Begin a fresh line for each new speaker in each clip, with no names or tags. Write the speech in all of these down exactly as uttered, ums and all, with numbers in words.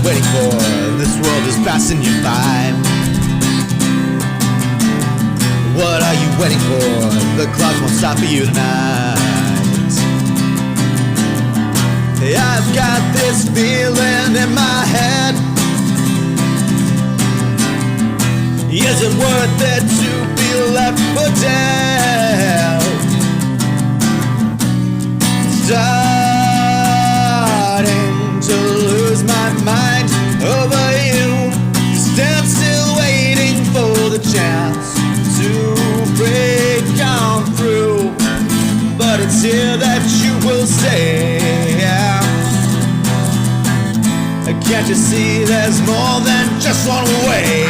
waiting for? This world is passing you by. What are you waiting for? The clock won't stop for you tonight. I've got this feeling in my head. Is it worth it to be left for dead? Starting to lose my mind over you. Stand still waiting for the chance to break on through. But it's here that you will stay. Can't you see there's more than just one way?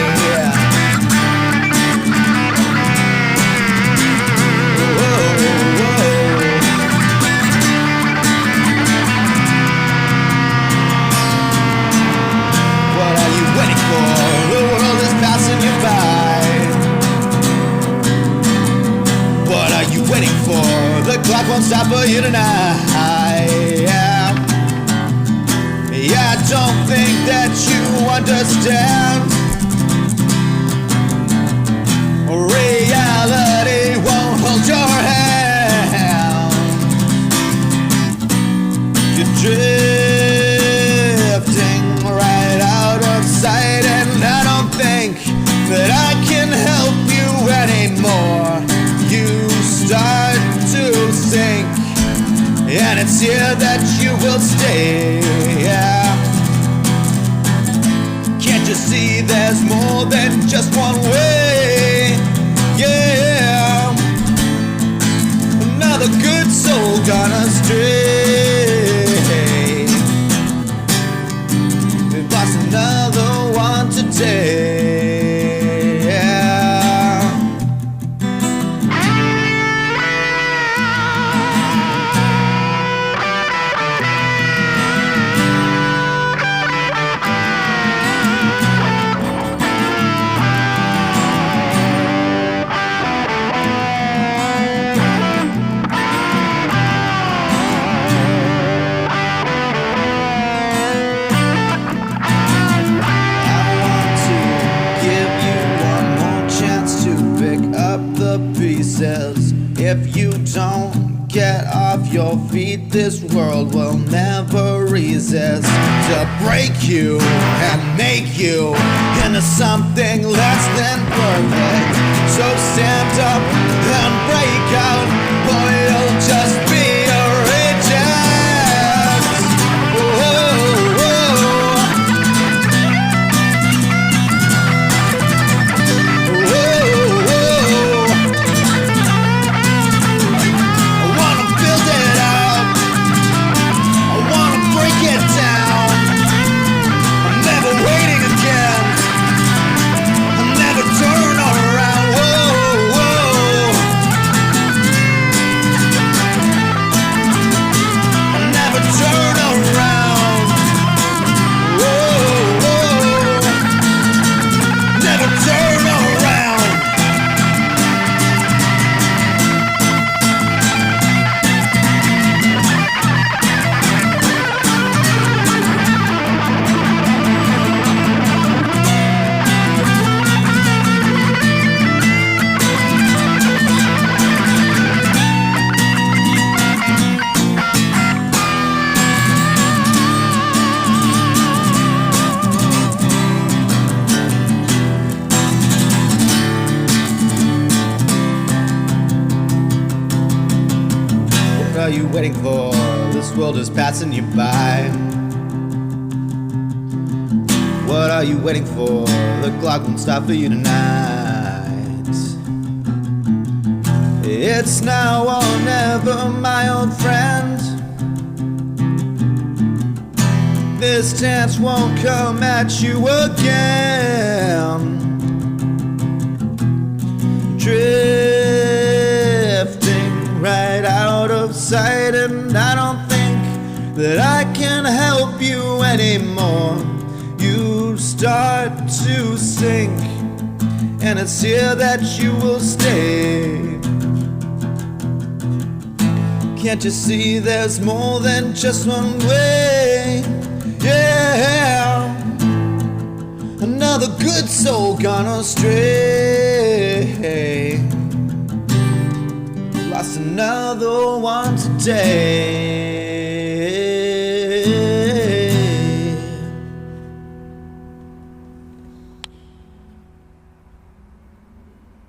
Whoa, whoa. What are you waiting for? The world is passing you by. What are you waiting for? The clock won't stop for you tonight. Yeah, I don't think that you understand. Reality won't hold your hand. You're drifting right out of sight, and I don't think that I can help you anymore. You start to sink, and it's here that you will stay. Can't you see there's more than just one way? Yeah, another good soul gone astray. We've lost another one today. If you don't get off your feet, this world will never resist to break you and make you into something less than perfect. So stand up and break out, or you'll just be a reject. Whoa, What are you waiting for? This world is passing you by. What are you waiting for? The clock won't stop for you tonight. It's now or never, my old friend. This chance won't come at you again. Drifting right out of sight, and I don't think that I can help you anymore. You start to sink, and it's here that you will stay. Can't you see there's more than just one way? Yeah. another good soul gone astray. Lost another one today.